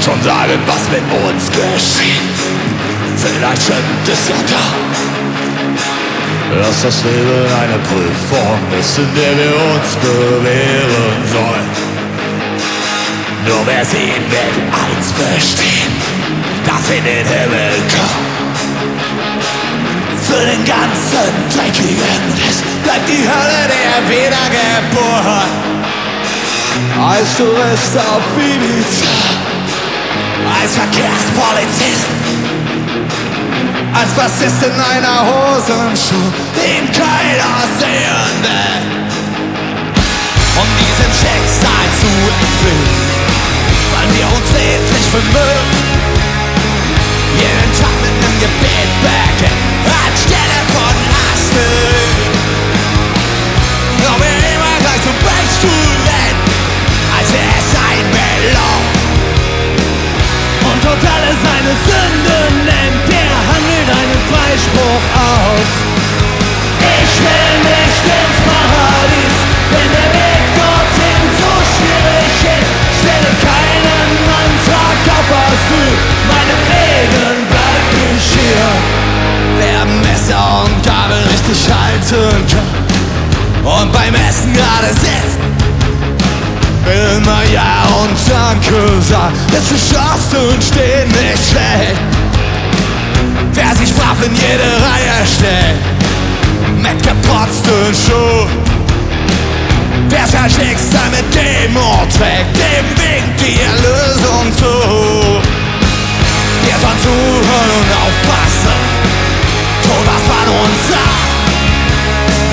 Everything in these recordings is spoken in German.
schon sagen, was mit uns geschieht. Vielleicht stimmt es ja doch, dass das Leben eine Prüfung ist, in der wir uns bewähren sollen. Nur wer sehen wird, eins bestehen, darf in den Himmel kommen. Für den ganzen dreckigen Rest bleibt die Hölle der Wiedergeburt. Als Tourist auf Ibiza, als Verkehrspolizist, als Bassist in einer Hosenschuh, den keiner sehen will. Um diesem Schicksal zu entfliehen, wollen wir uns redlich bemühen, jeden Tag mit einem Gebet beginnen, anstelle von Asten. Um wir immer gleich zum Beichtstuhl rennen, als wäre es ein Ballon. Und dort alle seine Sünden nennt, der handelt einen Freispruch aus. Ich will nicht ins Paradies, wenn der Weg dorthin so schwierig ist. Stelle keinen Antrag auf Asyl, meinem Leben bleibt ich hier. Wer Messer und Gabel richtig halten kann und beim Essen gerade sitzt, will immer Ja und Danke sagen, ist geschafft und steht nicht schlecht. Wer sich brav in jede Reihe stellt, mit geputzten Schuhen, wer sein Schicksal mit Demut trägt, dem winkt die Erlösung zu. Wir sollen zuhören und aufpassen, tun was man uns sagt,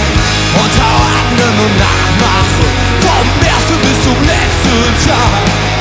und atmen und nachmachen, vom ersten bis zum letzten Tag.